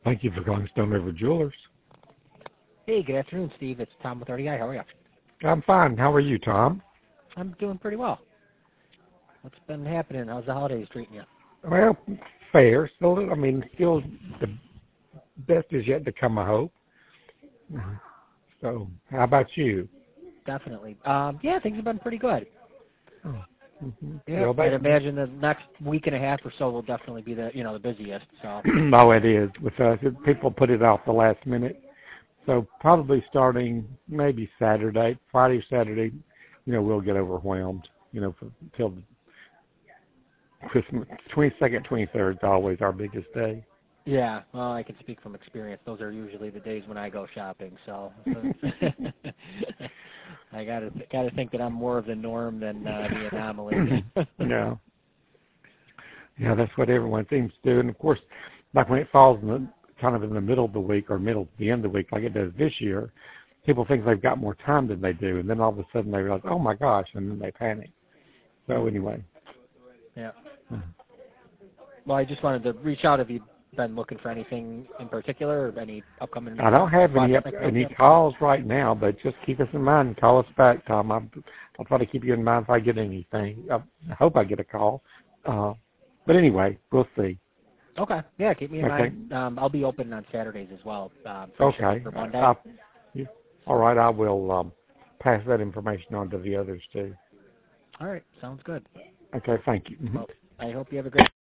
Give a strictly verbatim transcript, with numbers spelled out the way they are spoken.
Thank you for calling Stone River Jewelers. Hey, good afternoon, Steve. It's Tom with R D I. How are you? I'm fine. How are you, Tom? I'm doing pretty well. What's been happening? How's the holidays treating you? Well, fair. Still, I mean, still the best is yet to come, I hope. So, how about you? Definitely. Um, yeah, things have been pretty good. Oh, mm-hmm. Yeah, well, I'd imagine the next week and a half or so will definitely be the you know the busiest. So. Oh, it is with us. People put it off the last minute. So probably starting maybe Saturday, Friday, Saturday, you know, we'll get overwhelmed. You know, for, until Christmas, twenty-second, twenty-third is always our biggest day. Yeah, well, I can speak from experience. Those are usually the days when I go shopping. So, I gotta gotta think that I'm more of the norm than uh, the anomaly. Yeah, yeah, that's what everyone seems to do. And of course, like when it falls in the, kind of in the middle of the week or middle to the end of the week, like it does this year, people think they've got more time than they do, and then all of a sudden they realize, oh my gosh, and then they panic. So anyway. Yeah. Well, I just wanted to reach out if you've been looking for anything in particular or any upcoming. I don't have any up, projects. any calls right now, but just keep us in mind and call us back, Tom. I'll, I'll try to keep you in mind if I get anything. I hope I get a call. Uh, but anyway, we'll see. Okay. Yeah, keep me in Okay. mind. Um, I'll be open on Saturdays as well. Um, Okay. For Monday. Uh, yeah. All right. I will um, pass that information on to the others too. All right. Sounds good. Okay. Thank you. Well, I hope you have a great